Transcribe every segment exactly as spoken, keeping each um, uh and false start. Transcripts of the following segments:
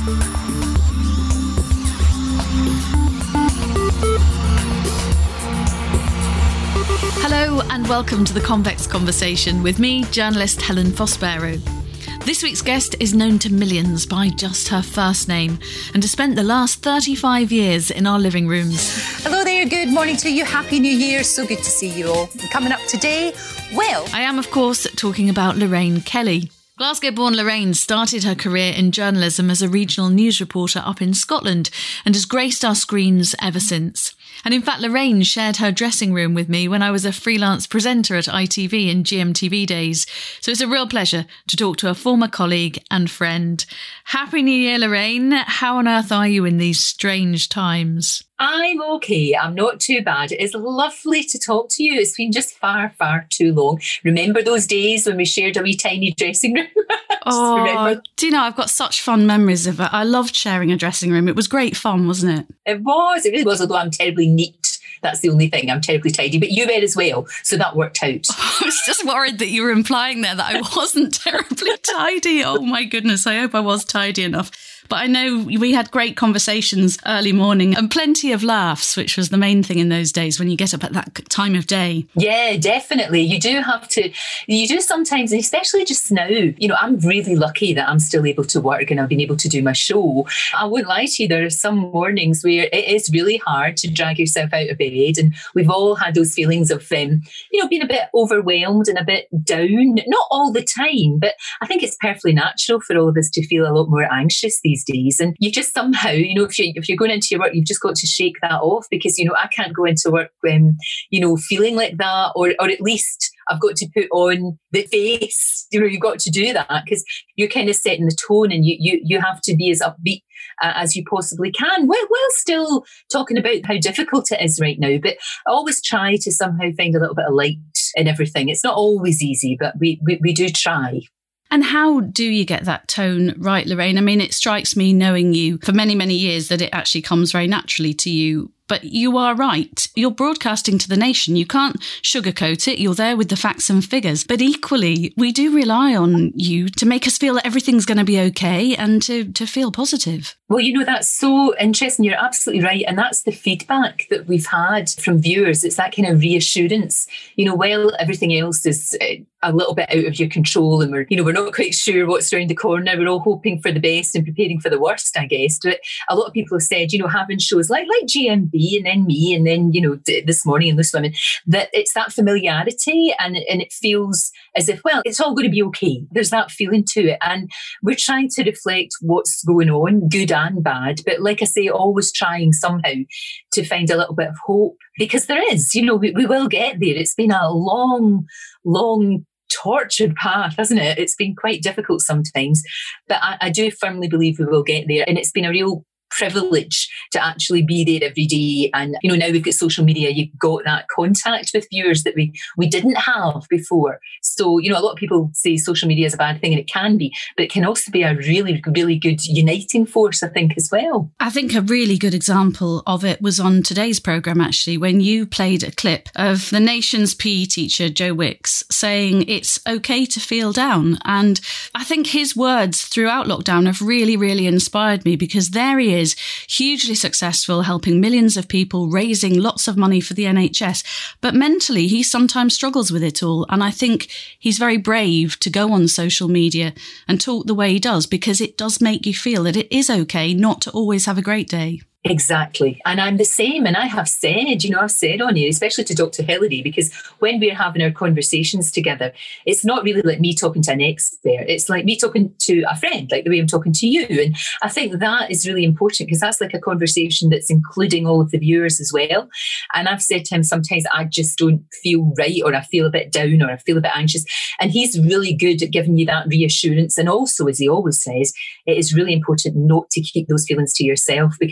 Hello and welcome to the Convex Conversation with me, journalist Helen Fospero. This week's guest is known to millions by just her first name and has spent the last thirty-five years in our living rooms. Hello there, good morning to you, Happy New Year, so good to see you all. And coming up today, well... I am, of course, talking about Lorraine Kelly. Glasgow-born Lorraine started her career in journalism as a regional news reporter up in Scotland and has graced our screens ever since. And in fact, Lorraine shared her dressing room with me when I was a freelance presenter at I T V in G M T V days. So it's a real pleasure to talk to a former colleague and friend. Happy New Year, Lorraine. How on earth are you in these strange times? I'm okay. I'm not too bad. It's lovely to talk to you. It's been just far, far too long. Remember those days when we shared a wee tiny dressing room? Oh, remember. Do you know, I've got such fun memories of it. I loved sharing a dressing room. It was great fun, wasn't it? It was. It really was, although I'm terribly neat. That's the only thing. I'm terribly tidy. But you were as well. So that worked out. I was just worried that you were implying there that I wasn't terribly tidy. Oh, my goodness. I hope I was tidy enough. But I know we had great conversations early morning and plenty of laughs, which was the main thing in those days when you get up at that time of day. Yeah, definitely. You do have to, you do sometimes, and especially just now, you know, I'm really lucky that I'm still able to work and I've been able to do my show. I wouldn't lie to you, there are some mornings where it is really hard to drag yourself out of bed. And we've all had those feelings of, um, you know, being a bit overwhelmed and a bit down. Not all the time, but I think it's perfectly natural for all of us to feel a lot more anxious these days, and you just somehow, you know, if you if you're going into your work, you've just got to shake that off, because you know I can't go into work when you know feeling like that, or or at least I've got to put on the face. You know, you've got to do that because you're kind of setting the tone, and you you you have to be as upbeat uh, as you possibly can, while, while still talking about how difficult it is right now. But I always try to somehow find a little bit of light in everything. It's not always easy, but we we, we do try. And how do you get that tone right, Lorraine? I mean, it strikes me, knowing you for many, many years, that it actually comes very naturally to you. But you are right. You're broadcasting to the nation. You can't sugarcoat it. You're there with the facts and figures. But equally, we do rely on you to make us feel that everything's going to be okay and to, to feel positive. Well, you know, that's so interesting. You're absolutely right. And that's the feedback that we've had from viewers. It's that kind of reassurance. You know, while everything else is a little bit out of your control and we're, you know, we're not quite sure what's around the corner, we're all hoping for the best and preparing for the worst, I guess. But a lot of people have said, you know, having shows like, like G M B and then me and then, you know, This Morning and Loose Women, that it's that familiarity and, and it feels as if, well, it's all going to be okay. There's that feeling to it. And we're trying to reflect what's going on, good and bad. But like I say, always trying somehow to find a little bit of hope, because there is, you know, we, we will get there. It's been a long, long tortured path, hasn't it? It's been quite difficult sometimes, but I, I do firmly believe we will get there. And it's been a real privilege to actually be there every day. And you know, now we've got social media, you've got that contact with viewers that we we didn't have before. So you know, a lot of people say social media is a bad thing, and it can be, but it can also be a really really good uniting force, I think, as well. I think a really good example of it was on today's programme, actually, when you played a clip of the nation's P E teacher Joe Wicks saying it's okay to feel down. And I think his words throughout lockdown have really really inspired me, because there he is, hugely successful, helping millions of people, raising lots of money for the N H S. But mentally, he sometimes struggles with it all. And I think he's very brave to go on social media and talk the way he does, because it does make you feel that it is okay not to always have a great day. Exactly. And I'm the same. And I have said, you know, I've said on here, especially to Doctor Hilary, because when we're having our conversations together, it's not really like me talking to an expert. It's like me talking to a friend, like the way I'm talking to you. And I think that is really important, because that's like a conversation that's including all of the viewers as well. And I've said to him, sometimes I just don't feel right, or I feel a bit down, or I feel a bit anxious. And he's really good at giving you that reassurance. And also, as he always says, it is really important not to keep those feelings to yourself, because I think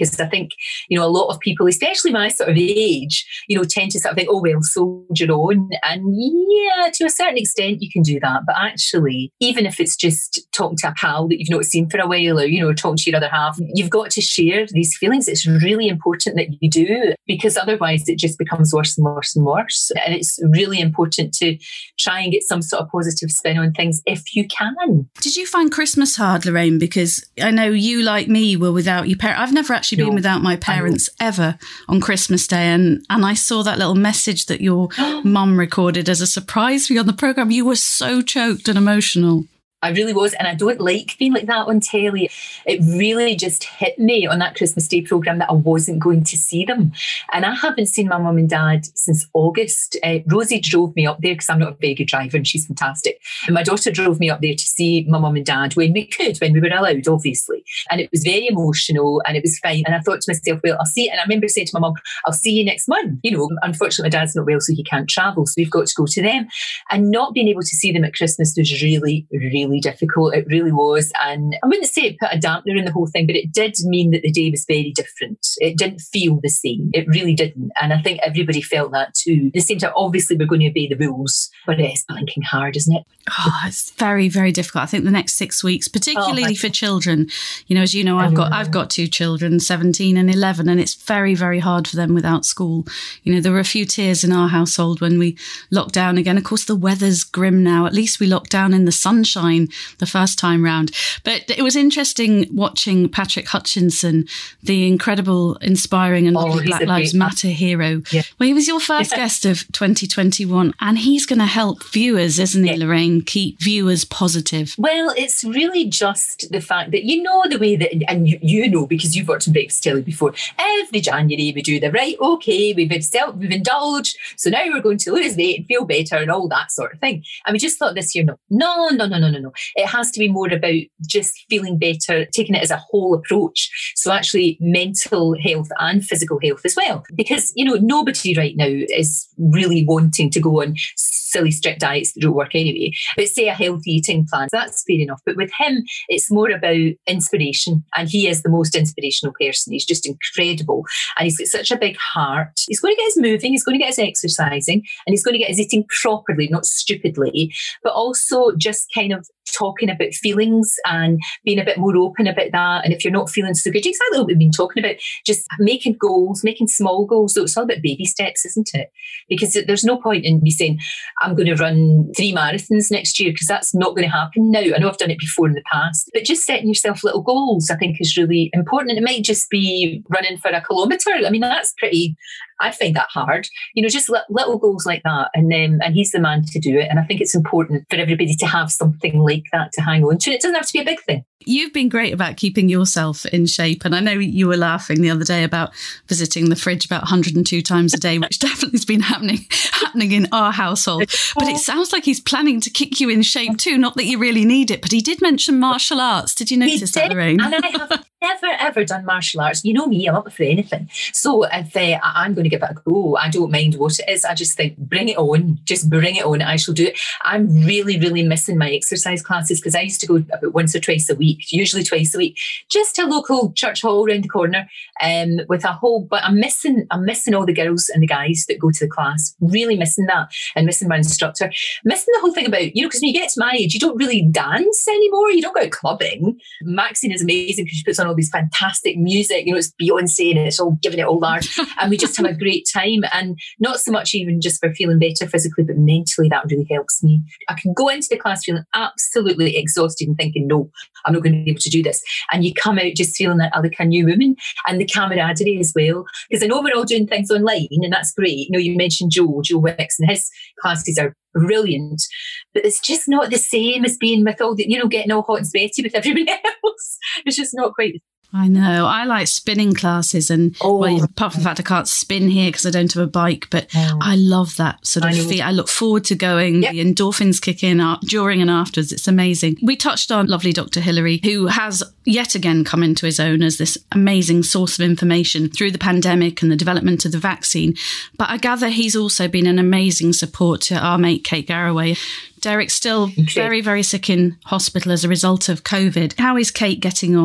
think, you know, a lot of people, especially my sort of age, you know, tend to sort of think, oh, well, soldier on. And yeah, to a certain extent, you can do that. But actually, even if it's just talking to a pal that you've not seen for a while, or, you know, talking to your other half, you've got to share these feelings. It's really important that you do, because otherwise it just becomes worse and worse and worse. And it's really important to try and get some sort of positive spin on things if you can. Did you find Christmas hard, Lorraine? Because I know you, like me, were without your parents. I've never actually no, been without my parents ever on Christmas Day. And, and I saw that little message that your mum recorded as a surprise for you on the programme. You were so choked and emotional. I really was. And I don't like being like that on telly. It really just hit me on that Christmas Day programme that I wasn't going to see them. And I haven't seen my mum and dad since August. Uh, Rosie drove me up there because I'm not a very good driver and she's fantastic. And my daughter drove me up there to see my mum and dad when we could, when we were allowed, obviously. And it was very emotional and it was fine. And I thought to myself, well, I'll see. And I remember saying to my mum, I'll see you next month. You know, unfortunately, my dad's not well, so he can't travel. So we've got to go to them. And not being able to see them at Christmas was really, really difficult. It really was. And I wouldn't say it put a dampener in the whole thing, but it did mean that the day was very different. It didn't feel the same. It really didn't. And I think everybody felt that too. At the same time, obviously we're going to obey the rules, but it's blinking hard, isn't it? Oh, it's very, very difficult. I think the next six weeks, particularly oh, for children, you know, as you know, I've got I've got two children, seventeen and eleven, and it's very, very hard for them without school. You know, there were a few tears in our household when we locked down again. Of course, the weather's grim now. At least we locked down in the sunshine the first time round. But it was interesting watching Patrick Hutchinson, the incredible, inspiring and lovely oh, Black Lives Matter hero. Yeah. Well, he was your first yeah. guest of twenty twenty-one, and he's going to help viewers, isn't he, yeah. Lorraine, keep viewers positive? Well, it's really just the fact that, you know, the way that, and you, you know, because you've worked in breakfast telly before, every January we do the right, okay, we've, self, we've indulged, so now we're going to lose weight and feel better and all that sort of thing. And we just thought this year, no, no, no, no, no, no, no. It has to be more about just feeling better, taking it as a whole approach. So actually mental health and physical health as well. Because, you know, nobody right now is really wanting to go on silly strict diets that don't work anyway. But say a healthy eating plan, that's fair enough. But with him, it's more about inspiration. And he is the most inspirational person. He's just incredible. And he's got such a big heart. He's going to get his moving, he's going to get his exercising, and he's going to get his eating properly, not stupidly, but also just kind of talking about feelings and being a bit more open about that. And if you're not feeling so good, exactly what we've been talking about, just making goals, making small goals. So it's all about baby steps, isn't it? Because there's no point in me saying, I'm going to run three marathons next year, because that's not going to happen now. I know I've done it before in the past, but just setting yourself little goals, I think, is really important. And it might just be running for a kilometre. I mean, that's pretty, I find that hard. You know, just little goals like that. And then, and he's the man to do it. And I think it's important for everybody to have something like that to hang on to. It doesn't have to be a big thing. You've been great about keeping yourself in shape. And I know you were laughing the other day about visiting the fridge about one hundred two times a day, which definitely has been happening happening in our household. But it sounds like he's planning to kick you in shape too. Not that you really need it, but he did mention martial arts. Did you notice that, Lorraine? And I have never, ever done martial arts. You know me, I'm up for anything. So if uh, I'm going to give it a go, I don't mind what it is. I just think, bring it on. Just bring it on. I shall do it. I'm really, really missing my exercise classes, because I used to go about once or twice a week, usually twice a week, just to a local church hall around the corner, um, with a whole, but I'm missing, I'm missing all the girls and the guys that go to the class, really missing that, and missing my instructor, missing the whole thing about, you know, because when you get to my age, you don't really dance anymore, you don't go out clubbing. Maxine is amazing because she puts on all these fantastic music, you know, it's Beyonce and it's all giving it all large, and we just have a great time. And not so much even just for feeling better physically, but mentally, that really helps me. I can go into the class feeling absolutely exhausted and thinking, no, I'm not going to be able to do this. And you come out just feeling like, like a new woman, and the camaraderie as well. Because I know we're all doing things online, and that's great. You know, you mentioned Joe, Joe Wicks, and his classes are brilliant, but it's just not the same as being with all the, you know, getting all hot and sweaty with everybody else. It's just not quite. I know. I like spinning classes, and oh. well, apart from the fact I can't spin here because I don't have a bike, but oh. I love that sort of I feel. I look forward to going. Yep. The endorphins kick in during and afterwards. It's amazing. We touched on lovely Doctor Hilary, who has yet again come into his own as this amazing source of information through the pandemic and the development of the vaccine. But I gather he's also been an amazing support to our mate Kate Garraway. Derek's still very, very sick in hospital as a result of COVID. How is Kate getting on?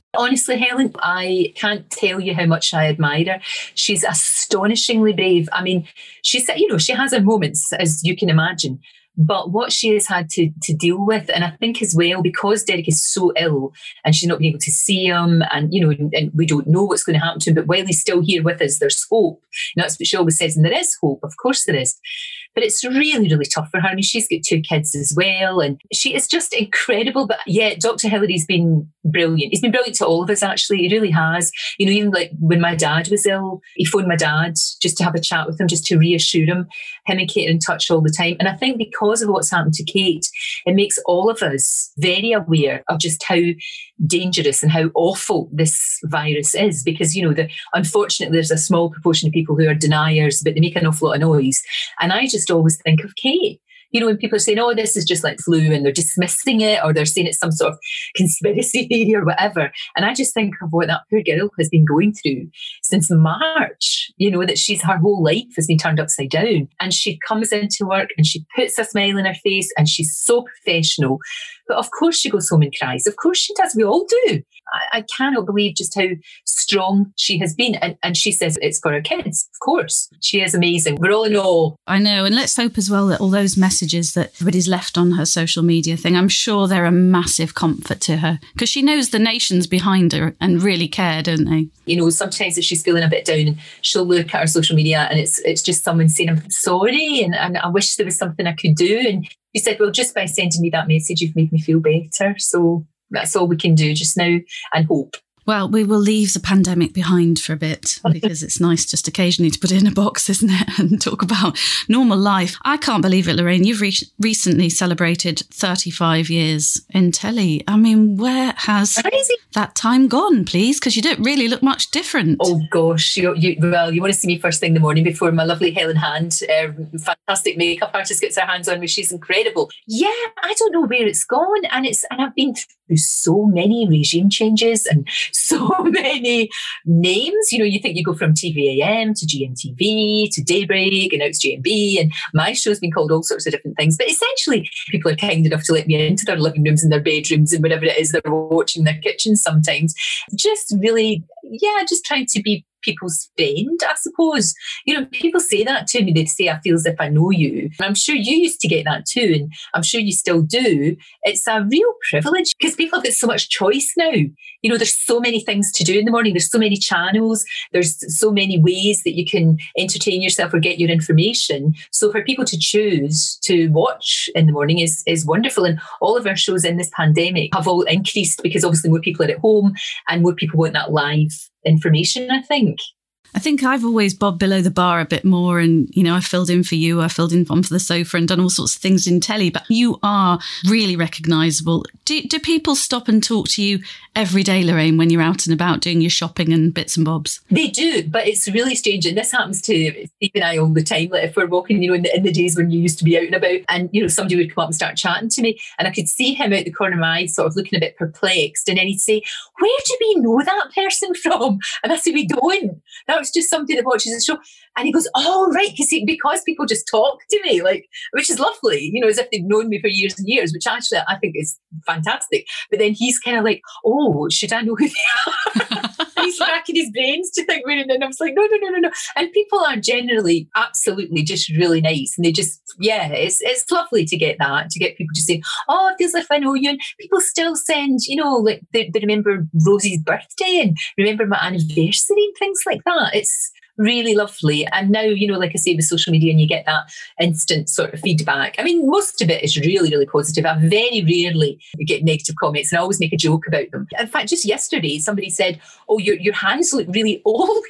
Honestly, Helen, I can't tell you how much I admire her. She's astonishingly brave. I mean, she's, you know, she has her moments, as you can imagine. But what she has had to, to deal with, and I think as well, because Derek is so ill and she's not been able to see him, and, you know, and, and we don't know what's going to happen to him, but while he's still here with us, there's hope. And that's what she always says, and there is hope, of course there is. But it's really, really tough for her. I mean, she's got two kids as well, and she is just incredible. But yeah, Doctor Hillary's been brilliant. He's been brilliant to all of us, actually. He really has. You know, even like when my dad was ill, he phoned my dad just to have a chat with him, just to reassure him. Him and Kate are in touch all the time. And I think because of what's happened to Kate, it makes all of us very aware of just how dangerous and how awful this virus is, because, you know, the unfortunately there's a small proportion of people who are deniers, but they make an awful lot of noise. And I just always think of Kate. You know, when people are saying, oh, this is just like flu, and they're dismissing it, or they're saying it's some sort of conspiracy theory or whatever. And I just think of what that poor girl has been going through since March, you know, that she's, her whole life has been turned upside down. And she comes into work and she puts a smile on her face and she's so professional. But of course she goes home and cries. Of course she does. We all do. I, I cannot believe just how strong she has been. And, and she says it's for her kids. Of course. She is amazing. We're all in awe. I know. And let's hope as well that all those messages that everybody's left on her social media thing, I'm sure they're a massive comfort to her, because she knows the nation's behind her and really care, don't they? You know, sometimes if she's feeling a bit down, she'll look at her social media and it's it's just someone saying, I'm sorry, and, and I wish there was something I could do. And she said, well, just by sending me that message, you've made me feel better. So that's all we can do just now, and hope. Well, we will leave the pandemic behind for a bit, because it's nice just occasionally to put it in a box, isn't it, and talk about normal life. I can't believe it, Lorraine. You've re- recently celebrated thirty-five years in telly. I mean, where has Crazy. that time gone, please? Because you don't really look much different. Oh, gosh. You, you, well, you want to see me first thing in the morning before my lovely Helen Hand, uh, fantastic makeup artist, gets her hands on me. She's incredible. Yeah, I don't know where it's gone. And it's and I've been through so many regime changes and so many names. You know, you think you go from T V A M to G M T V to Daybreak, and now it's J M B, and my show's been called all sorts of different things. But essentially, people are kind enough to let me into their living rooms and their bedrooms and whatever it is they're watching, their kitchens sometimes. Just really, yeah, just trying to be people's friend, I suppose. You know, people say that to me. They say, I feel as if I know you. And I'm sure you used to get that too, and I'm sure you still do. It's a real privilege because people have got so much choice now. You know, there's so many things to do in the morning. There's so many channels. There's so many ways that you can entertain yourself or get your information. So for people to choose to watch in the morning is, is wonderful. And all of our shows in this pandemic have all increased because obviously more people are at home and more people want that live information, I think. I think I've always bobbed below the bar a bit more, and, you know, I filled in for you, I filled in for the sofa and done all sorts of things in telly, but you are really recognisable. Do, do people stop and talk to you every day, Lorraine, when you're out and about doing your shopping and bits and bobs? They do, but it's really strange, and this happens to Steve and I all the time. Like if we're walking, you know, in the, in the days when you used to be out and about, and, you know, somebody would come up and start chatting to me, and I could see him out the corner of my eye sort of looking a bit perplexed, and then he'd say, where do we know that person from? And I say, we don't. That was just somebody that watches the show. And he goes, oh, right, because because people just talk to me, like, which is lovely, you know, as if they've known me for years and years, which actually I think is fantastic. But then he's kind of like, oh, should I know who they are? And he's racking his brains to think, and then I was like, no, no, no, no, no. And people are generally absolutely just really nice. And they just, yeah, it's it's lovely to get that, to get people to say, oh, it feels like I know you. And people still send, you know, like they, they remember Rosie's birthday and remember my anniversary and things like that. It's really lovely. And now, you know, like I say, with social media, and you get that instant sort of feedback. I mean, most of it is really, really positive. I very rarely get negative comments, and I always make a joke about them. In fact, just yesterday, somebody said, oh, your, your hands look really old.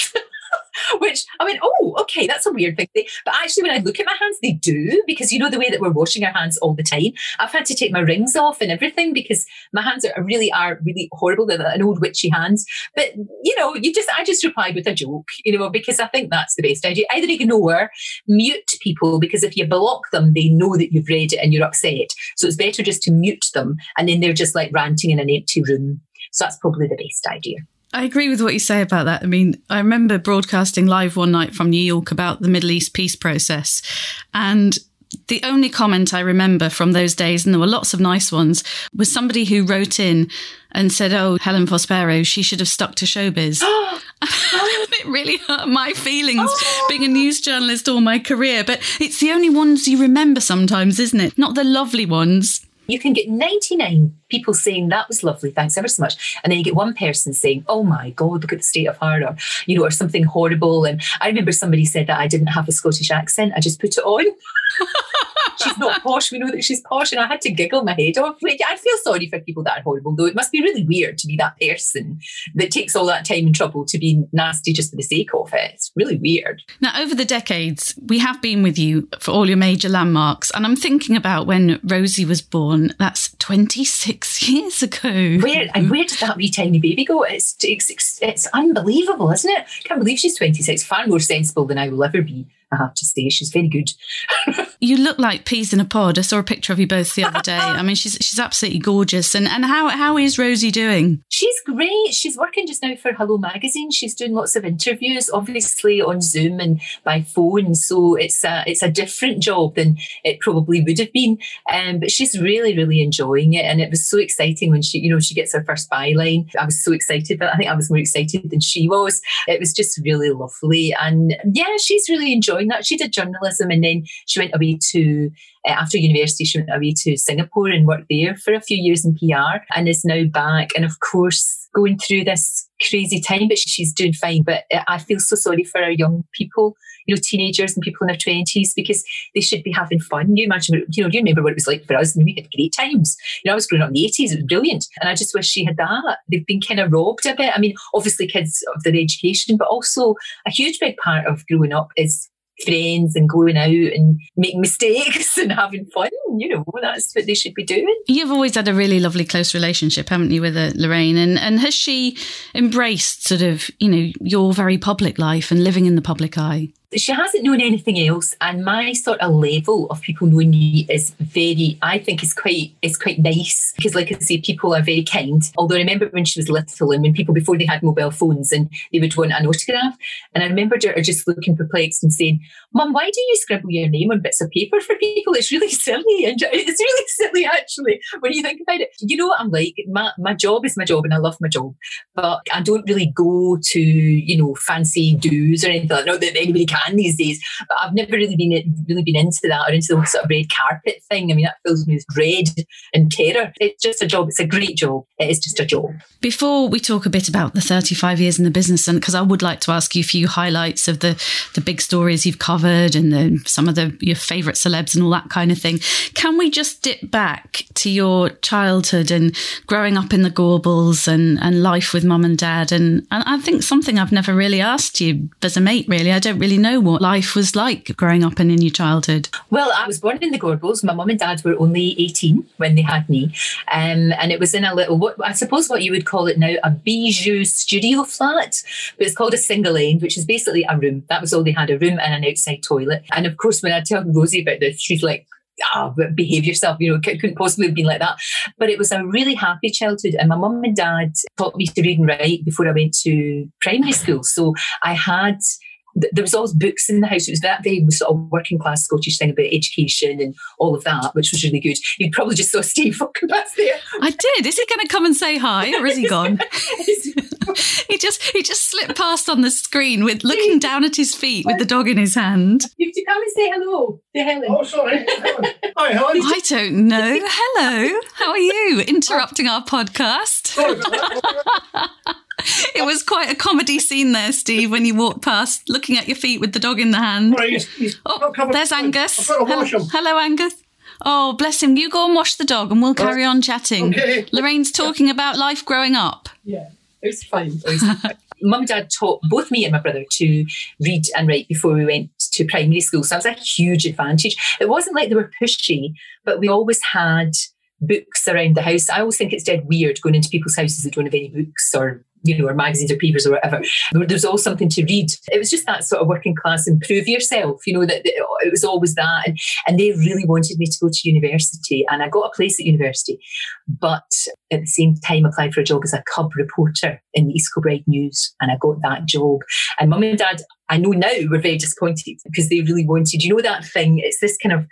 Which, I mean, oh, okay, that's a weird thing. But actually, when I look at my hands, they do, because, you know, the way that we're washing our hands all the time, I've had to take my rings off and everything because my hands are really are really horrible. They're an old witchy hands. But, you know, you just I just replied with a joke, you know, because I think that's the best idea. Either ignore, mute people, because if you block them, they know that you've read it and you're upset. So it's better just to mute them, and then they're just like ranting in an empty room. So that's probably the best idea. I agree with what you say about that. I mean, I remember broadcasting live one night from New York about the Middle East peace process, and The only comment I remember from those days, and there were lots of nice ones, was somebody who wrote in and said, oh, Helen Fospero, she should have stuck to showbiz. It really hurt my feelings oh. being a news journalist all my career. But it's the only ones you remember sometimes, isn't it? Not the lovely ones. You can get ninety-nine people saying that was lovely, thanks ever so much. And then you get one person saying, oh my God, look at the state of her, or, you know, or something horrible. And I remember somebody said that I didn't have a Scottish accent. I just put it on. She's not posh. We know that she's posh. And I had to giggle my head off. I feel sorry for people that are horrible, though. It must be really weird to be that person that takes all that time and trouble to be nasty just for the sake of it. It's really weird. Now, over the decades, we have been with you for all your major landmarks. And I'm thinking about when Rosie was born. That's twenty-six years ago. Where and where did that wee tiny baby go? It's, it's, it's unbelievable, isn't it? I can't believe she's twenty-six. Far more sensible than I will ever be. I have to say, she's very good. You look like peas in a pod. I saw a picture of you both the other day. I mean, she's she's absolutely gorgeous. And and how how is Rosie doing? She's great. She's working just now for Hello Magazine. She's doing lots of interviews, obviously on Zoom and by phone. So it's a, it's a different job than it probably would have been. Um, but she's really, really enjoying it. And it was so exciting when she, you know, she gets her first byline. I was so excited, but I think I was more excited than she was. It was just really lovely. And yeah, she's really enjoying that. She did journalism and then she went away to, uh, after university, she went away to Singapore and worked there for a few years in P R and is now back. And of course, going through this crazy time, but she's doing fine. But I feel so sorry for our young people, you know, teenagers and people in their twenties, because they should be having fun. You imagine, you know, do you remember what it was like for us? And we had great times. You know, I was growing up in the eighties. It was brilliant. And I just wish she had that. They've been kind of robbed a bit. I mean, obviously kids of their education, but also a huge big part of growing up is friends and going out and making mistakes and having fun. You know, that's what they should be doing. You've always had a really lovely close relationship, haven't you, with uh, Lorraine? And and has she embraced sort of, you know, your very public life and living in the public eye? She hasn't known anything else, and my sort of level of people knowing me is very, I think is quite is quite nice, because like I say, people are very kind. Although I remember when she was little and when people, before they had mobile phones, and they would want an autograph, and I remembered her just looking perplexed and saying, Mum, why do you scribble your name on bits of paper for people? It's really silly. And it's really silly, actually, when you think about it. You know what I'm like? My, my job is my job and I love my job, but I don't really go to, you know, fancy do's or anything like that. Not that anybody can these days, but I've never really been really been into that or into the sort of red carpet thing. I mean, that fills me with dread and terror. It's just a job. It's a great job. It is just a job. Before we talk a bit about the thirty-five years in the business, and because I would like to ask you a few highlights of the the big stories you've covered and the, some of the your favourite celebs and all that kind of thing, can we just dip back to your childhood and growing up in the Gorbals and, and life with mum and dad? And, and I think something I've never really asked you as a mate, really. I don't really know what life was like growing up and in your childhood. Well, I was born in the Gorbals. My mum and dad were only eighteen when they had me. Um, and it was in a little, what I suppose what you would call it now, a bijou studio flat. But it's called a single end, which is basically a room. That was all they had, a room and an outside toilet. And of course, when I tell Rosie about this, she's like, ah, oh, behave yourself, you know, it couldn't possibly have been like that. But it was a really happy childhood. And my mum and dad taught me to read and write before I went to primary school. So I had... there was always books in the house. It was that very sort of working class Scottish thing about education and all of that, which was really good. You probably just saw Steve walking past there. I did. Is he going to come and say hi, or is he gone? he just he just slipped past on the screen with looking down at his feet with the dog in his hand. You have to come and say hello to Helen. Oh, sorry. Hi, Helen. I don't know. Hello. How are you? Interrupting our podcast. Sorry. It was quite a comedy scene there, Steve, when you walked past, looking at your feet with the dog in the hand. Right, he's, he's oh, there's Angus. Hello, hello, Angus. Oh, bless him. You go and wash the dog and we'll carry on chatting. Okay. Lorraine's talking about life growing up. Yeah, it was fun. It was fun. Mum and Dad taught both me and my brother to read and write before we went to primary school. So that was a huge advantage. It wasn't like they were pushy, but we always had books around the house. I always think it's dead weird going into people's houses that don't have any books or, you know, or magazines or papers or whatever. There's always something to read. It was just that sort of working class, improve yourself, you know, that it was always that. And, and they really wanted me to go to university, and I got a place at university, but at the same time applied for a job as a cub reporter in the East Kilbride News, and I got that job. And Mum and Dad, I know now, were very disappointed because they really wanted, you know, that thing, it's this kind of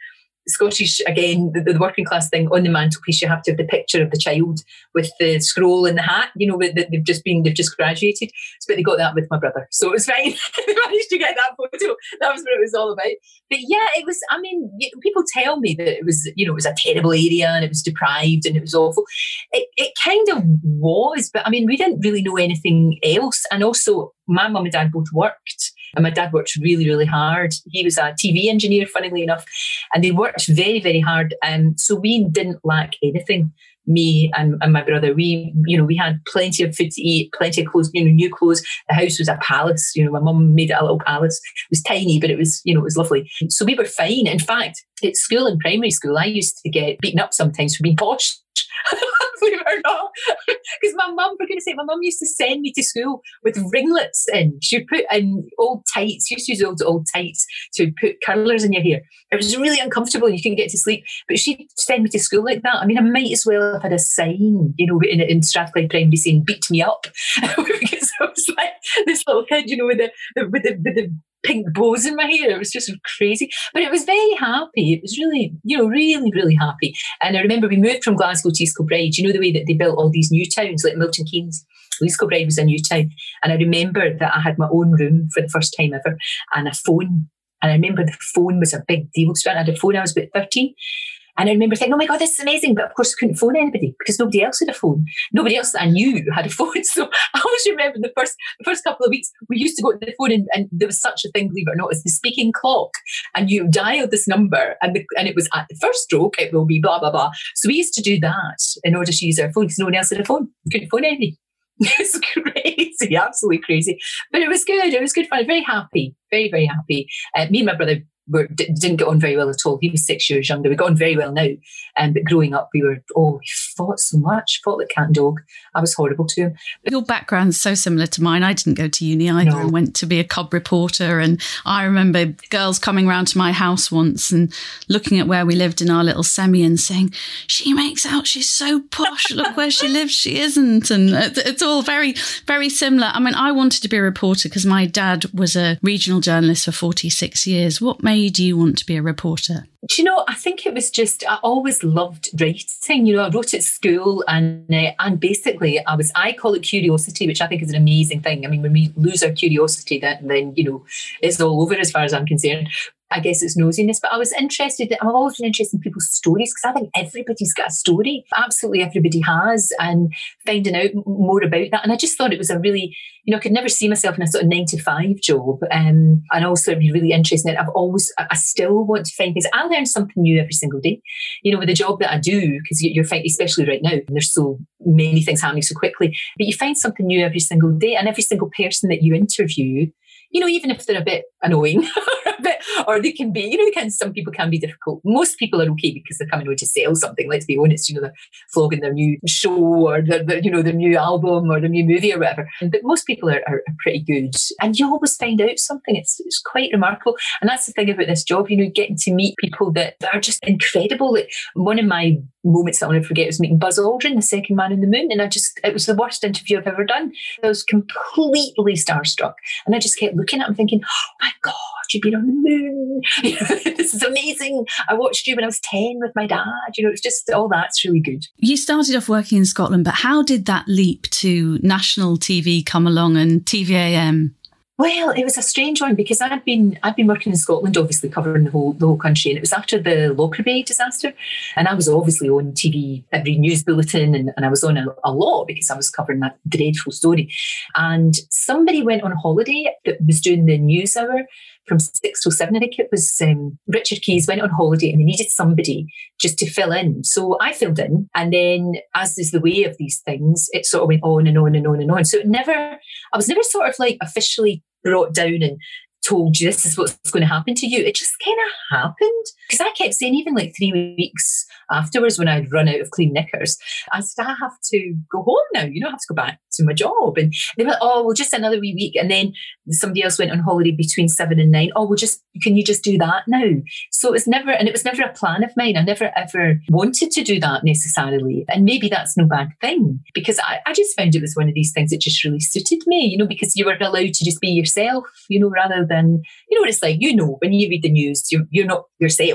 Scottish, again, the, the working class thing, on the mantelpiece, you have to have the picture of the child with the scroll and the hat, you know, that they've just been, they've just graduated. But they got that with my brother. So it was fine. They managed to get that photo. That was what it was all about. But yeah, it was, I mean, people tell me that it was, you know, it was a terrible area and it was deprived and it was awful. It, it kind of was, but I mean, we didn't really know anything else. And also, my mum and dad both worked. And my dad worked really, really hard. He was a T V engineer, funnily enough. And they worked very, very hard. Um, so we didn't lack anything. Me and, and my brother, we, you know, we had plenty of food to eat, plenty of clothes, you know, new clothes. The house was a palace. You know, my mum made it a little palace. It was tiny, but it was, you know, it was lovely. So we were fine. In fact, at school, in primary school, I used to get beaten up sometimes for being posh. Believe it or not. Because my mum, for goodness sake, my mum used to send me to school with ringlets in. She would put in old tights. She used to use old, old tights to put curlers in your hair. It was really uncomfortable. You couldn't get to sleep. But she'd send me to school like that. I mean, I might as well have had a sign, you know, in, in Strathclyde Primary saying, beat me up. Because I was like this little kid, you know, with the, the, with the, with the pink bows in my hair. It was just crazy. But it was very happy. It was really, you know, really, really happy. And I remember we moved from Glasgow to East Kilbride. You know the way that they built all these new towns, like Milton Keynes? East Kilbride was a new town. And I remember that I had my own room for the first time ever and a phone. And I remember the phone was a big deal. So I had a phone, I was about thirteen. And I remember thinking, oh my God, this is amazing. But of course, I couldn't phone anybody because nobody else had a phone. Nobody else that I knew had a phone. So I always remember the first the first couple of weeks, we used to go to the phone and, and there was such a thing, believe it or not, as the speaking clock. And you dialed this number and the, and it was at the first stroke, it will be blah, blah, blah. So we used to do that in order to use our phone because no one else had a phone. We couldn't phone anybody. It was crazy, absolutely crazy. But it was good. It was good fun. Very happy, very, very happy. Uh, me and my brother Were, didn't get on very well at all. He was six years younger. We got on very well now. Um, but growing up, we were, oh, we fought so much, fought like cat and dog. I was horrible to him. But your background's so similar to mine. I didn't go to uni either no. and went to be a cub reporter. And I remember girls coming round to my house once and looking at where we lived in our little semi and saying, she makes out she's so posh. Look where she lives. She isn't. And it's all very, very similar. I mean, I wanted to be a reporter because my dad was a regional journalist for forty-six years. What made do you want to be a reporter? Do you know, I think it was just, I always loved writing. You know, I wrote at school and uh, and basically I was, I call it curiosity, which I think is an amazing thing. I mean, when we lose our curiosity, then, then you know, it's all over as far as I'm concerned. I guess it's nosiness, but I was interested, I've always been interested in people's stories because I think everybody's got a story. Absolutely everybody has, and finding out more about that. And I just thought it was a really, you know, I could never see myself in a sort of nine to five job. Um, and also it'd be really interesting. I've always, I still want to find things. I learn something new every single day, you know, with the job that I do, because you're finding, especially right now, there's so many things happening so quickly, but you find something new every single day, and every single person that you interview, you know, even if they're a bit annoying or a bit, or they can be, you know, they can, some people can be difficult. Most people are okay because they're coming on to sell something. Let's be honest, you know, they're flogging their new show or their, their, you know, their new album or their new movie or whatever. But most people are, are, are pretty good, and you always find out something. It's, it's quite remarkable. And that's the thing about this job, you know, getting to meet people that are just incredible. Like, one of my moments that I'll never forget was meeting Buzz Aldrin, the second man on the moon. And I just, it was the worst interview I've ever done. I was completely starstruck. And I just kept looking at him thinking, oh my God, you've been on the moon. You know, this is amazing. I watched you when I was ten with my dad. You know, it's just, all that's really good. You started off working in Scotland, but how did that leap to national T V come along and T V A M? Well, it was a strange one because I'd been I'd been working in Scotland, obviously covering the whole the whole country, and it was after the Lockerbie disaster, and I was obviously on T V, every news bulletin, and, and I was on a, a lot because I was covering that dreadful story. And somebody went on holiday that was doing the news hour from six till seven, I think it was. Um, Richard Keys went on holiday and they needed somebody just to fill in. So I filled in, and then, as is the way of these things, it sort of went on and on and on and on. So it never, I was never sort of like officially brought down and told you this is what's going to happen to you. It just kind of happened. Because I kept saying, even like three weeks afterwards when I'd run out of clean knickers, I said, I have to go home now. You know, I have to go back to my job. And they were like, oh, well, just another wee week. And then somebody else went on holiday between seven and nine. Oh, well, just, can you just do that now? So it was never, and it was never a plan of mine. I never ever wanted to do that necessarily. And maybe that's no bad thing, because I, I just found it was one of these things that just really suited me, you know, because you were allowed to just be yourself, you know, rather than, you know what it's like, you know, when you read the news, you're, you're not yourself.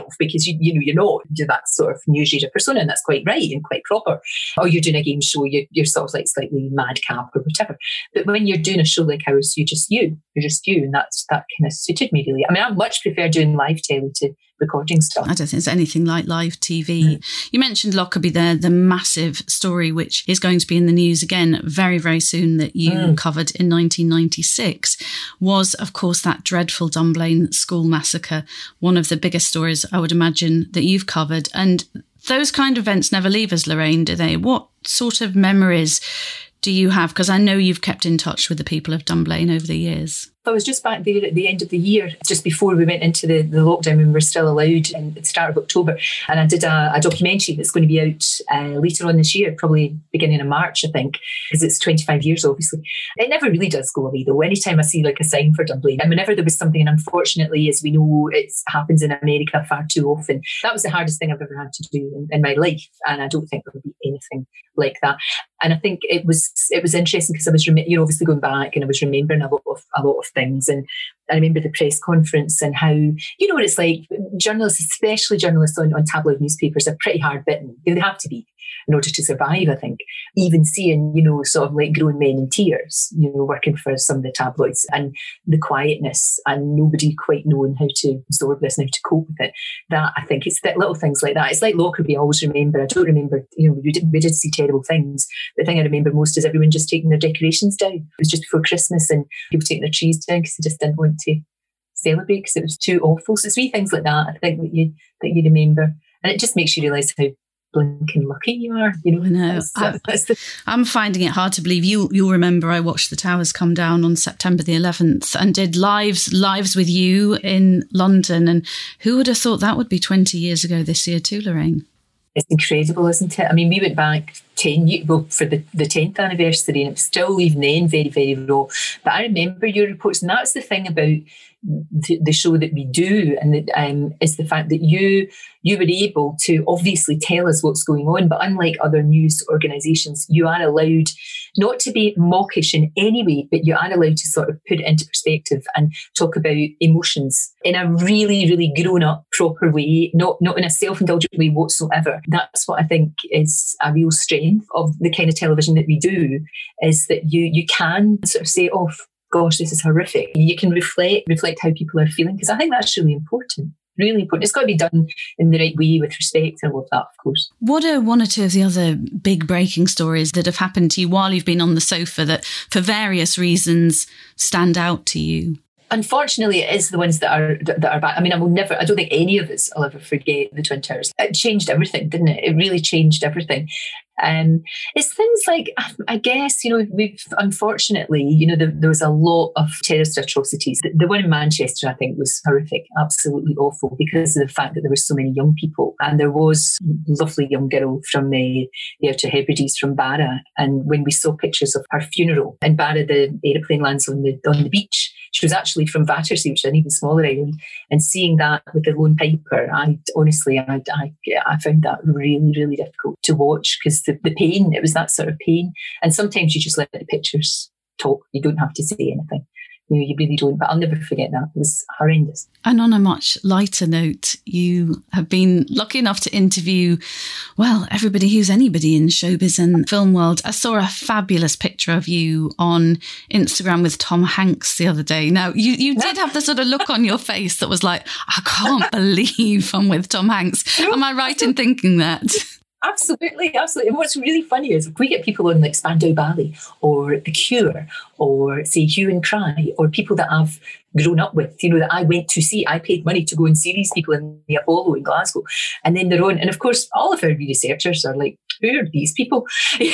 yourself because you you know you're not you're that sort of newsreader persona, and that's quite right and quite proper. Or you're doing a game show, you're, you're sort of like slightly madcap or whatever. But when you're doing a show like ours, you're just you. You're just you, and that's that kind of suited me really. I mean, I much prefer doing live telly to recording stuff. I don't think it's anything like live T V. Mm. You mentioned Lockerbie there, the massive story which is going to be in the news again very, very soon that you mm. covered in nineteen ninety-six was, of course, that dreadful Dunblane school massacre, one of the biggest stories I would imagine that you've covered. And those kind of events never leave us, Lorraine, do they? What sort of memories do you have? Because I know you've kept in touch with the people of Dunblane over the years. I was just back there at the end of the year, just before we went into the, the lockdown when we were still allowed at the start of October. And I did a, a documentary that's going to be out uh, later on this year, probably beginning of March, I think, because it's twenty-five years, obviously. It never really does go away, though. Anytime I see like a sign for Dunblane, and whenever there was something, and unfortunately, as we know, it happens in America far too often, that was the hardest thing I've ever had to do in, in my life. And I don't think there will be anything like that. And I think it was it was interesting because I was, you know, obviously going back and I was remembering a lot of a lot of things. And I remember the press conference and how, you know what it's like, journalists, especially journalists on, on tabloid newspapers, are pretty hard bitten. They have to be in order to survive, I think. Even seeing, you know, sort of like grown men in tears, you know, working for some of the tabloids, and the quietness and nobody quite knowing how to absorb this and how to cope with it. That, I think, it's that little things like that. It's like Lockerbie, I always remember. I don't remember, you know, we did, we did see terrible things. The thing I remember most is everyone just taking their decorations down. It was just before Christmas and people taking their trees down because they just didn't want to celebrate because it was too awful. So it's wee things like that, I think, that you that you remember. And it just makes you realise how blinking lucky you are, you know. I know. That's, uh, that's the... I'm finding it hard to believe. You, you'll remember I watched the towers come down on September the eleventh and did lives lives with you in London. And who would have thought that would be twenty years ago this year too, Lorraine? It's incredible, isn't it? I mean, we went back ten years, well, for the, the tenth anniversary, and it was still even then very, very raw. But I remember your reports, and that's the thing about the, the show that we do, and that, um, is the fact that you you were able to obviously tell us what's going on, but unlike other news organisations, you are allowed not to be mawkish in any way, but you are allowed to sort of put it into perspective and talk about emotions in a really, really grown-up, proper way, not not in a self-indulgent way whatsoever. That's what I think is a real strength of the kind of television that we do, is that you you can sort of say, oh, gosh, this is horrific. You can reflect reflect how people are feeling, because I think that's really important. Really important. It's got to be done in the right way with respect and all of that, of course. What are one or two of the other big breaking stories that have happened to you while you've been on the sofa that, for various reasons, stand out to you? Unfortunately, it is the ones that are that are bad. I mean, I will never, I don't think any of us will ever forget the Twin Towers. It changed everything, didn't it? It really changed everything. Um, it's things like, I guess, you know, we've unfortunately, you know, there, there was a lot of terrorist atrocities. The, the one in Manchester, I think, was horrific, absolutely awful, because of the fact that there were so many young people. And there was a lovely young girl from the, the Outer Hebrides, from Barra. And when we saw pictures of her funeral in Barra, the aeroplane lands on the on the beach. She was actually from Battersea, which is an even smaller island. And seeing that with the Lone Piper, I honestly, I, I, I found that really, really difficult to watch, because the, the pain, it was that sort of pain. And sometimes you just let the pictures talk. You don't have to say anything. You know, you really don't. But I'll never forget that. It was horrendous. And on a much lighter note, you have been lucky enough to interview, well, everybody who's anybody in showbiz and film world. I saw a fabulous picture of you on Instagram with Tom Hanks the other day. Now, you, you did have the sort of look on your face that was like, I can't believe I'm with Tom Hanks. Am I right in thinking that? Absolutely, absolutely. And what's really funny is if we get people on like Spandau Ballet or The Cure or, say, Hue and Cry, or people that I've grown up with, you know, that I went to see, I paid money to go and see these people in the Apollo in Glasgow, and then they're on. And of course, all of our researchers are like, who are these people?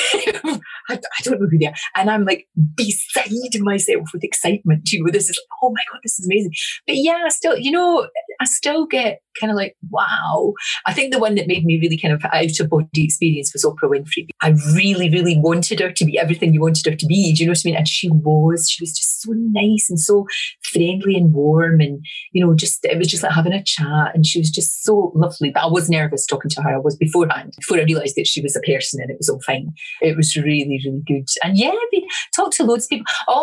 I, I don't know who they are. And I'm like beside myself with excitement. You know, this is like, oh my God, this is amazing. But yeah, I still, you know, I still get kind of like, wow. I think the one that made me really kind of out of body experience was Oprah Winfrey. I really, really wanted her to be everything you wanted her to be. Do you know what I mean? And she was, she was just so nice and so friendly and warm, and, you know, just, it was just like having a chat, and she was just so lovely. But I was nervous talking to her. I was beforehand, before I realised that she was a person and it was all fine. It was really, really good. And yeah, I mean, talked to loads of people. Always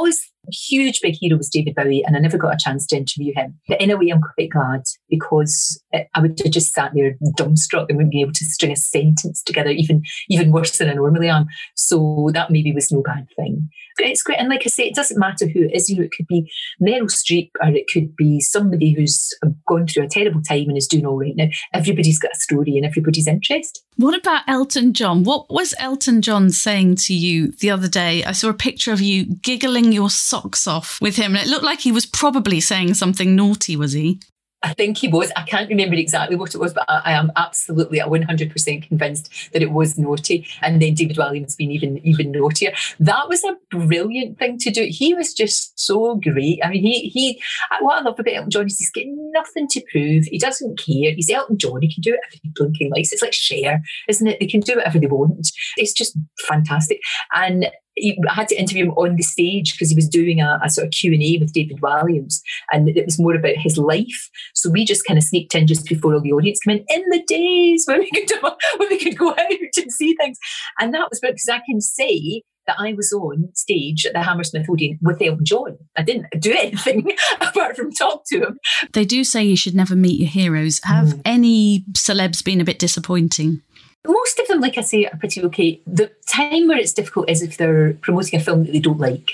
huge big hero was David Bowie, and I never got a chance to interview him. But in a way, I'm quite glad, because I would have just sat there dumbstruck and wouldn't be able to string a sentence together, even even worse than I normally am. So that maybe was no bad thing. But it's great. And like I say, it doesn't matter who it is. You know, it could be Meryl Streep, or it could be somebody who's gone through a terrible time and is doing all right now. Everybody's got a story and everybody's interested. What about Elton John? What was Elton John saying to you the other day? I saw a picture of you giggling your socks off with him, and it looked like he was probably saying something naughty, was he? I think he was. I can't remember exactly what it was, but I, I am absolutely one hundred percent convinced that it was naughty. And then David Walliams being even even naughtier. That was a brilliant thing to do. He was just so great. I mean, he he. What I love about Elton John is he's got nothing to prove. He doesn't care. He's Elton John. He can do whatever he blinking likes. It's like Cher, isn't it? They can do whatever they want. It's just fantastic. And I had to interview him on the stage because he was doing a, a sort of Q and A with David Walliams, and it was more about his life. So we just kind of sneaked in just before all the audience came in, in the days when we could when we could go out and see things. And that was because I can say that I was on stage at the Hammersmith Odeon with Elton John. I didn't do anything apart from talk to him. They do say you should never meet your heroes. Have mm. any celebs been a bit disappointing? Most of them, like I say, are pretty okay. The time where it's difficult is if they're promoting a film that they don't like,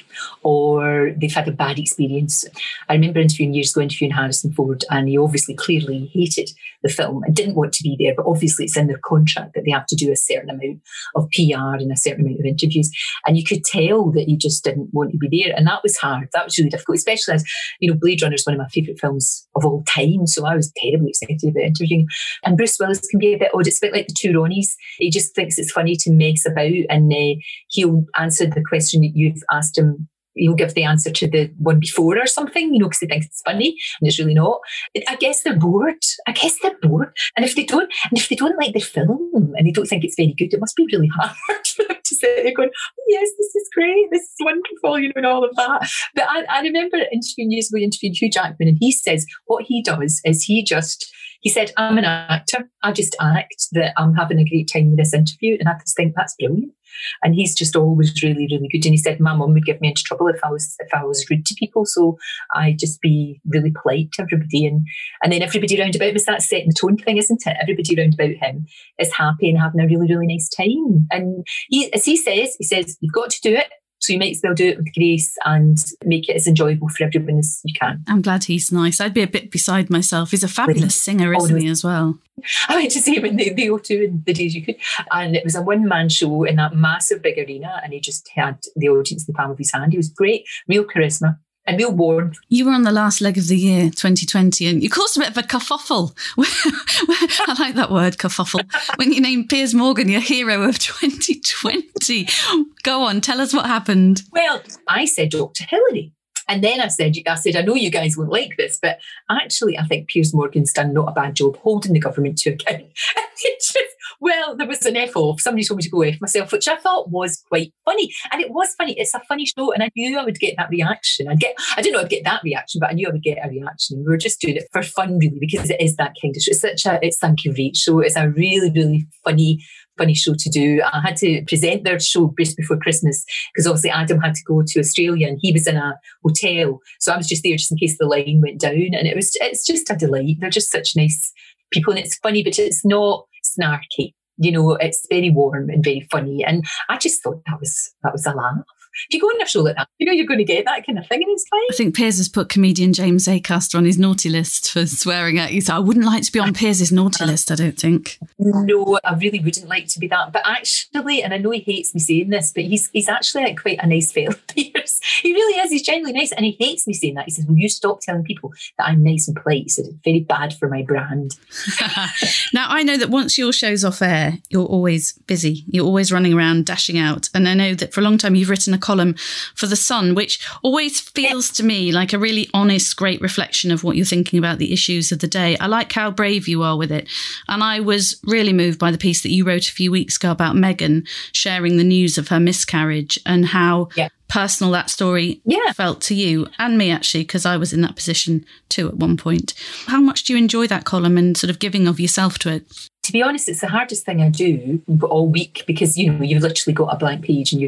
or they've had a bad experience. I remember interviewing years ago, interviewing Harrison Ford, and he obviously clearly hated the film and didn't want to be there, but obviously it's in their contract that they have to do a certain amount of P R and a certain amount of interviews. And you could tell that he just didn't want to be there. And that was hard. That was really difficult, especially as, you know, Blade Runner is one of my favourite films of all time. So I was terribly excited about interviewing him. And Bruce Willis can be a bit odd. It's a bit like the two Ronnies. He just thinks it's funny to mess about, and uh, he'll answer the question that you've asked him. He'll give the answer to the one before or something, you know, because he thinks it's funny and it's really not. I guess they're bored. I guess they're bored. And if they don't, and if they don't like the film and they don't think it's very good, it must be really hard for them to sit there going, oh, yes, this is great, this is wonderful, you know, and all of that. But I, I remember interviewing years ago, interviewing Hugh Jackman, and he says what he does is he just, he said, I'm an actor. I just act that I'm having a great time with this interview. And I just think that's brilliant. And he's just always really, really good. And he said, my mum would get me into trouble if I was if I was rude to people. So I just be really polite to everybody. And, and then everybody round about us, that's setting the tone thing, isn't it? Everybody round about him is happy and having a really, really nice time. And he, as he says, he says, you've got to do it. So you might as well do it with grace and make it as enjoyable for everyone as you can. I'm glad he's nice. I'd be a bit beside myself. He's a fabulous singer, isn't he, as well? I went to see him in the, the O two in the days you could. And it was a one-man show in that massive big arena, and he just had the audience in the palm of his hand. He was great, real charisma. And real warm. You were on the last leg of the year, twenty twenty, and you caused a bit of a kerfuffle. I like that word, kerfuffle. When you named Piers Morgan your hero of twenty twenty. Go on, tell us what happened. Well, I said Doctor Hillary. And then I said, I said, I know you guys won't like this, but actually I think Piers Morgan's done not a bad job holding the government to account. It's just, well, there was an F off. Somebody told me to go F myself, which I thought was quite funny. And it was funny. It's a funny show. And I knew I would get that reaction. I'd get, I didn't know I'd get that reaction, but I knew I would get a reaction. And we were just doing it for fun, really, because it is that kind of show. It's such a, it's thank you, Rachel. It's a really, really funny funny show to do. I had to present their show just before Christmas because obviously Adam had to go to Australia and he was in a hotel, so I was just there just in case the line went down. And it was it's just a delight. They're just such nice people, and it's funny, but it's not snarky. You know, it's very warm and very funny, and I just thought that was that was a laugh. If you go on a show like that, you know you're going to get that kind of thing, and it's fine. I think Piers has put comedian James Acaster on his naughty list for swearing at you. So I wouldn't like to be on Piers' naughty list, I don't think. No, I really wouldn't like to be that. But actually, and I know he hates me saying this, but he's he's actually like quite a nice fellow, Piers. He really is. He's genuinely nice, and he hates me saying that. He says, will you stop telling people that I'm nice and polite? He said, it's very bad for my brand. Now, I know that once your show's off air, you're always busy. You're always running around, dashing out. And I know that for a long time you've written a column for The Sun, which always feels to me like a really honest, great reflection of what you're thinking about the issues of the day. I like how brave you are with it. And I was really moved by the piece that you wrote a few weeks ago about Meghan sharing the news of her miscarriage and how yeah. personal that story yeah. felt to you and me, actually, because I was in that position too at one point. How much do you enjoy that column and sort of giving of yourself to it? To be honest, it's the hardest thing I do all week because, you know, you've literally got a blank page and you've got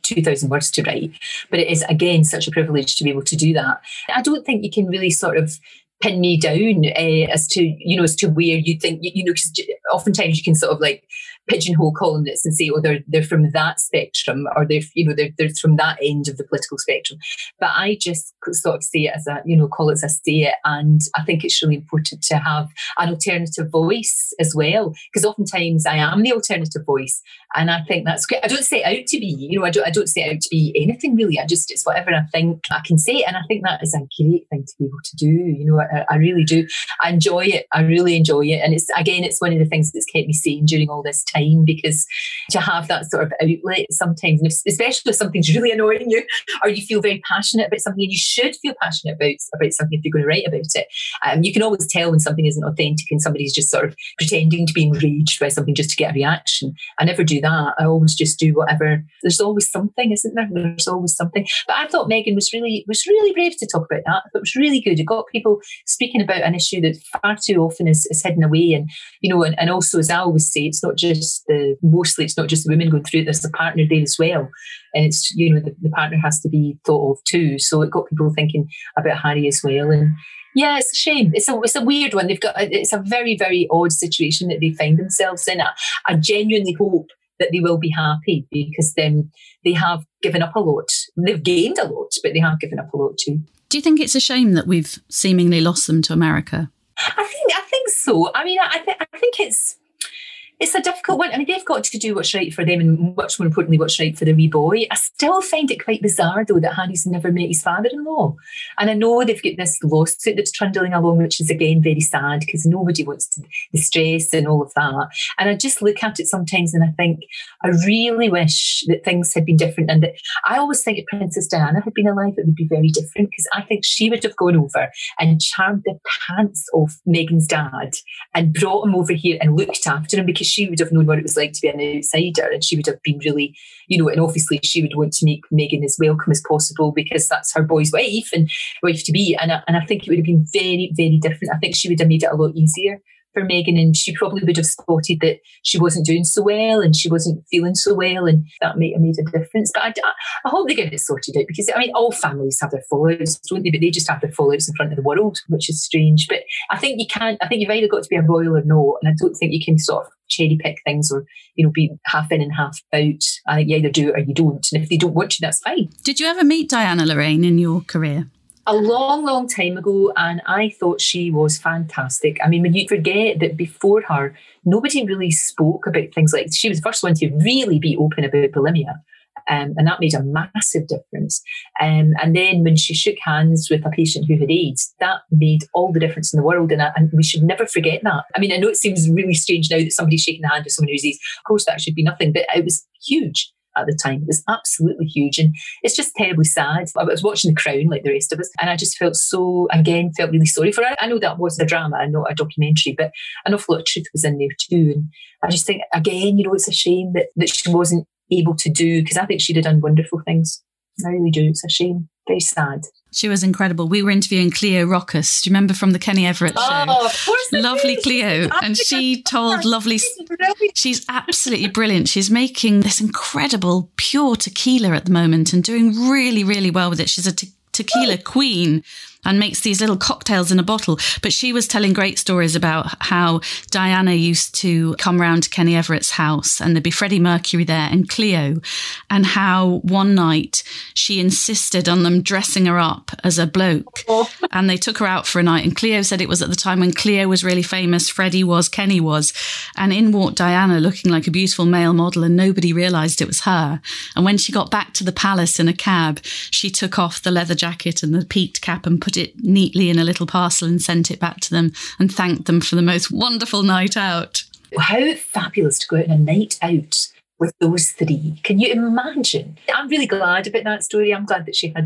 two thousand words to write. But it is, again, such a privilege to be able to do that. I don't think you can really sort of pin me down uh, as to, you know, as to where you think, you, you know, because oftentimes you can sort of like pigeonhole columnists and say, oh, they're they're from that spectrum, or they're, you know, they're, they're from that end of the political spectrum. But I just sort of see it as a, you know, call it as I see it. And I think it's really important to have an alternative voice as well, because oftentimes I am the alternative voice. And I think that's great. I don't set out to be, you know, I don't, I don't set out to be anything really. I just, it's whatever I think I can say. And I think that is a great thing to be able to do. You know, I, I really do. I enjoy it. I really enjoy it. And it's, again, it's one of the things that's kept me sane during all this time, because to have that sort of outlet sometimes, especially if something's really annoying you, or you feel very passionate about something, and you should feel passionate about, about something if you're going to write about it. Um, you can always tell when something isn't authentic and somebody's just sort of pretending to be enraged by something just to get a reaction. I never do that. I always just do whatever. There's always something, isn't there? There's always something. But I thought Meghan was really was really brave to talk about that. I thought it was really good. It got people speaking about an issue that far too often is, is hidden away. And, you know, and, and also, as I always say, it's not just the, mostly it's not just the women going through it, there's the partner there as well. And it's, you know, the, the partner has to be thought of too. So it got people thinking about Harry as well. And yeah, it's a shame. It's a it's a weird one. They've got it's a very, very odd situation that they find themselves in. I, I genuinely hope that they will be happy, because then they have given up a lot. They've gained a lot, but they have given up a lot too. Do you think it's a shame that we've seemingly lost them to America? I think I think so. I mean, I, th- I think it's it's a difficult one. I mean, they've got to do what's right for them, and much more importantly, what's right for the wee boy. I still find it quite bizarre, though, that Harry's never met his father-in-law. And I know they've got this lawsuit that's trundling along, which is, again, very sad, because nobody wants to, the stress and all of that. And I just look at it sometimes and I think, I really wish that things had been different. And that I always think if Princess Diana had been alive, it would be very different, because I think she would have gone over and charmed the pants off Meghan's dad and brought him over here and looked after him, because she would have known what it was like to be an outsider, and she would have been really, you know, and obviously she would want to make Meghan as welcome as possible, because that's her boy's wife and wife to be. And I, and I think it would have been very, very different. I think she would have made it a lot easier for Meghan, and she probably would have spotted that she wasn't doing so well and she wasn't feeling so well, and that might have made a difference. But I, I hope they get it sorted out, because I mean, all families have their fallouts, don't they? But they just have their fallouts in front of the world, which is strange. But I think you can't, I think you've either got to be a royal or not, and I don't think you can sort of cherry pick things, or, you know, be half in and half out. I think you either do it or you don't, and if they don't want to, that's fine. Did you ever meet Diana Lorraine in your career? A long, long time ago, and I thought she was fantastic. I mean, when you forget that before her, nobody really spoke about things like, she was the first one to really be open about bulimia, um, and that made a massive difference. Um, and then when she shook hands with a patient who had AIDS, that made all the difference in the world, and, I, and we should never forget that. I mean, I know it seems really strange now that somebody's shaking the hand of someone who's AIDS. Of course, that should be nothing, but it was huge. At the time, it was absolutely huge, and it's just terribly sad. I was watching The Crown like the rest of us, and I just felt so, again, felt really sorry for her. I know that was a drama and not a documentary, but an awful lot of truth was in there too. And I just think, again, you know, it's a shame that, that she wasn't able to do, because I think she'd have done wonderful things. I really do. It's a shame. Very sad. She was incredible. We were interviewing Cleo Rockus. Do you remember from the Kenny Everett show? Oh, of course. Lovely Cleo. And she told lovely... She's absolutely brilliant. She's making this incredible pure tequila at the moment and doing really, really well with it. She's a te- tequila queen and makes these little cocktails in a bottle. But she was telling great stories about how Diana used to come round to Kenny Everett's house, and there'd be Freddie Mercury there and Cleo, and how one night she insisted on them dressing her up as a bloke. Oh. And they took her out for a night. And Cleo said it was at the time when Cleo was really famous, Freddie was, Kenny was. And in walked Diana looking like a beautiful male model, and nobody realised it was her. And when she got back to the palace in a cab, she took off the leather jacket and the peaked cap and put it neatly in a little parcel and sent it back to them and thanked them for the most wonderful night out. How fabulous to go out on a night out with those three. Can you imagine? I'm really glad about that story. I'm glad that she had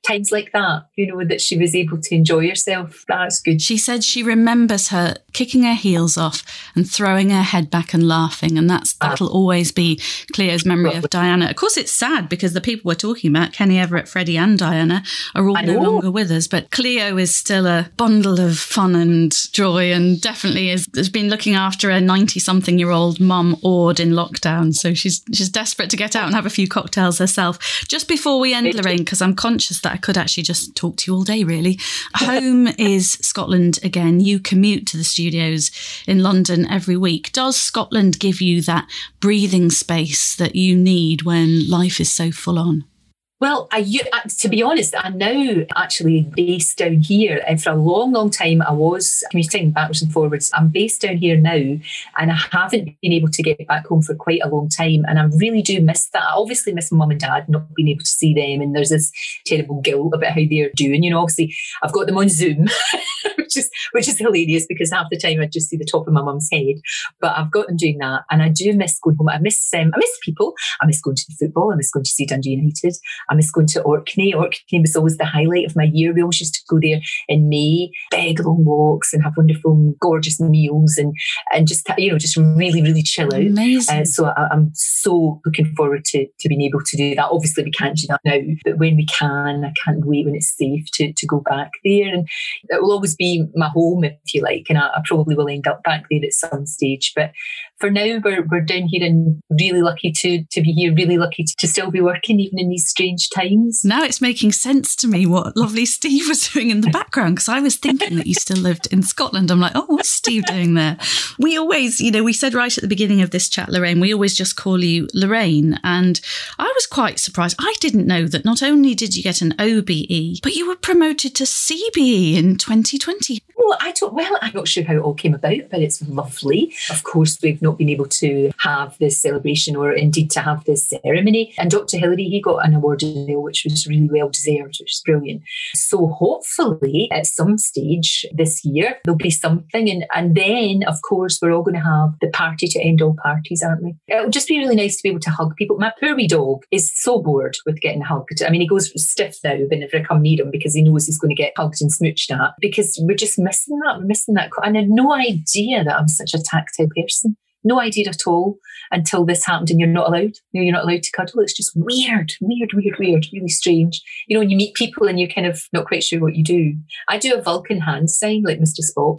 times like that, you know, that she was able to enjoy herself. That's good. She said she remembers her kicking her heels off and throwing her head back and laughing, and that's that'll ah. always be Cleo's memory Lovely. Of Diana. Of course, it's sad because the people we're talking about, Kenny Everett, Freddie and Diana, are all no longer with us, but Cleo is still a bundle of fun and joy, and definitely is, has been looking after a ninety-something-year-old mum awed in lockdown, so she's she's desperate to get out and have a few cocktails herself. Just before we end, Lorraine, because I'm conscious that I could actually just talk to you all day, really. Home is Scotland again. You commute to the studios in London every week. Does Scotland give you that breathing space that you need when life is so full on? Well, I, to be honest, I'm now actually based down here. And for a long, long time, I was commuting backwards and forwards. I'm based down here now, and I haven't been able to get back home for quite a long time. And I really do miss that. I obviously miss my mum and dad, not being able to see them. And there's this terrible guilt about how they're doing. You know, obviously, I've got them on Zoom, which is which is hilarious because half the time I just see the top of my mum's head. But I've got them doing that. And I do miss going home. I miss um, I miss people. I miss going to the football. I miss going to see Dundee United. I miss going to Orkney. Orkney was always the highlight of my year. We always used to go there in May, big long walks and have wonderful, gorgeous meals and and just, you know, just really, really chill out. Amazing. Uh, so I, I'm so looking forward to, to being able to do that. Obviously, we can't do that now, but when we can, I can't wait when it's safe to, to go back there. And it will always be my home, if you like, and I, I probably will end up back there at some stage. But for now, we're we're down here and really lucky to, to be here, really lucky to, to still be working even in these strange times. Now it's making sense to me what lovely Steve was doing in the background, because I was thinking that you still lived in Scotland. I'm like, oh, what's Steve doing there? We always, you know, we said right at the beginning of this chat, Lorraine, we always just call you Lorraine. And I was quite surprised. I didn't know that not only did you get an O B E, but you were promoted to C B E in twenty twenty. Well, I don't, well, I'm not sure how it all came about, but it's lovely. Of course, we've not been able to have this celebration or indeed to have this ceremony. And Doctor Hillary, he got an award in Hill, which was really well deserved, which is brilliant. So hopefully at some stage this year, there'll be something. And, and then, of course, we're all going to have the party to end all parties, aren't we? It'll just be really nice to be able to hug people. My poor wee dog is so bored with getting hugged. I mean, he goes stiff now whenever I come near him because he knows he's going to get hugged and smooched at, because we're just missing that. We're missing that. And I had no idea that I'm such a tactile person. No idea at all until this happened and you're not allowed. You know, you're not allowed to cuddle. It's just weird, weird, weird, weird, really strange. You know, when you meet people and you're kind of not quite sure what you do. I do a Vulcan hand sign like Mister Spock.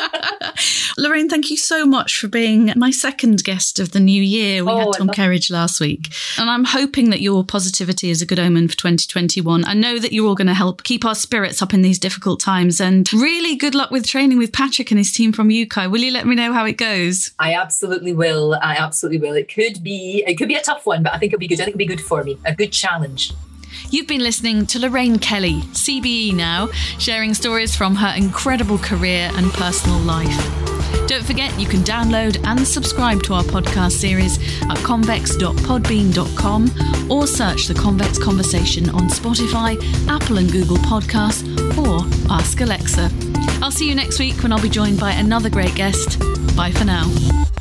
Lorraine, thank you so much for being my second guest of the new year. We oh, had Tom Kerridge last week. And I'm hoping that your positivity is a good omen for twenty twenty-one. I know that you're all going to help keep our spirits up in these difficult times. And really good luck with training with Patrick and his team from U K I. Will you let me know how it goes? I absolutely will. I absolutely will. It could be, it could be a tough one, but I think it'll be good. I think it'll be good for me. A good challenge. You've been listening to Lorraine Kelly, C B E now, sharing stories from her incredible career and personal life. Don't forget you can download and subscribe to our podcast series at convex dot podbean dot com or search The Convex Conversation on Spotify, Apple and Google Podcasts or Ask Alexa. I'll see you next week when I'll be joined by another great guest. Bye for now.